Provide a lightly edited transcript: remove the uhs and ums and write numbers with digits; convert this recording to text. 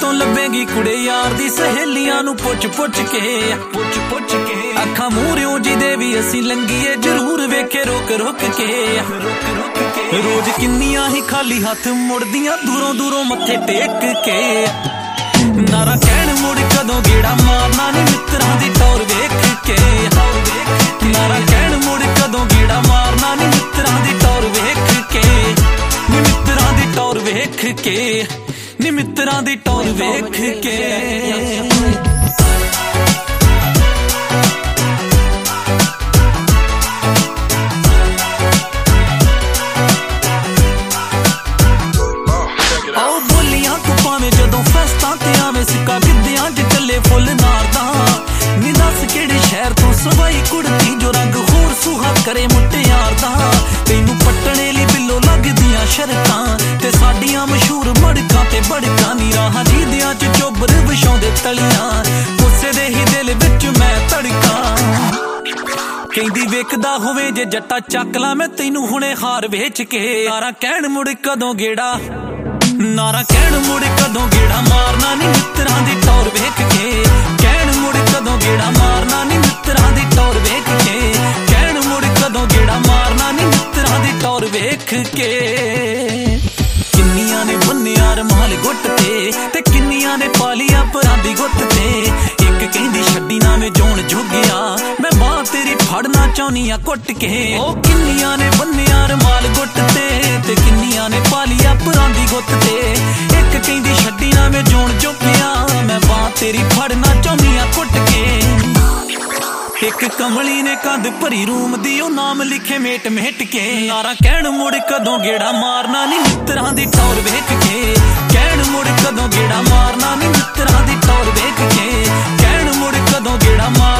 कदों लभेगी कुड़े यार दी सहेलियां नू पुछ पुछ के अखां मूहरियों जी दे वी असीं लंघीए जरूर वेखे रोक रोक के रोज किन्नियां ही खाली हाथ मुड़दियां दूरों दूरों मत्थे टेक के नारा कहण मुड़ कदों गेड़ा मारना नी मित्रां दी टौर वेख के नारा कहण मुड़ कदों गेड़ा मारना नी मित्रां दी टौर वेख के नी मित्रां दी टौर वेख के नी मित्रां दी टौर वेख के सिक्का गिद्दियां च चले फुल नारदा नी दस केड़े शहर तो सवाई कुड़ती जो रंग होर सुहा करे मुटियार दा तैनू पट्टने ली बिल्लो लगदियां शरतां ते साडियां मशहूर मड़कां ते बड़कां नी राहां जीदियां च चोबर विछाउंदे तलियां गुस्से दे ही दिल विच मैं तड़का कहंदी वेखदा होवे जे जट्टा चक ला मैं तैनू हुणे हार वेच के नारा कहण मुड़ कदों गेड़ा नारा कहण मुड़ कदों गेड़ा मारना नी मित्रां दी टौर वेख के कहण मुड़ कदों गेड़ा मारना नी मित्रां दी टौर वेख के कहण मुड़ कदों गेड़ा मारना नी मित्रां दी टौर वेख के किन्नियां ने बन्निया रमाल गुट ते किन्नियां ने पालिया परां दी गुट ते इक कहंदी छड्डी ना मैं जोण जोगिया मैं बां तेरी फड़ना चाहुंनी आ कुट के ओ किन्नियां ने बन्निया रमाल गुट ते किन्नियां ने पालिया परां दी गुट ते इक कहंदी छड्डी ना मैं जोण जोगिया मैं बां तेरी फड़ना चाहुंनी आ कुट के एक कमली ने कंध भरी रूम दी ओ नाम लिखे मेट मेट के नारा कहण मुड़ कदों गेड़ा मारना नी मित्रां दी टौर वेख के कहण मुड़ कदों गेड़ा मारना नी मित्रां दी टौर वेख के कहण मुड़ कदों गेड़ा मार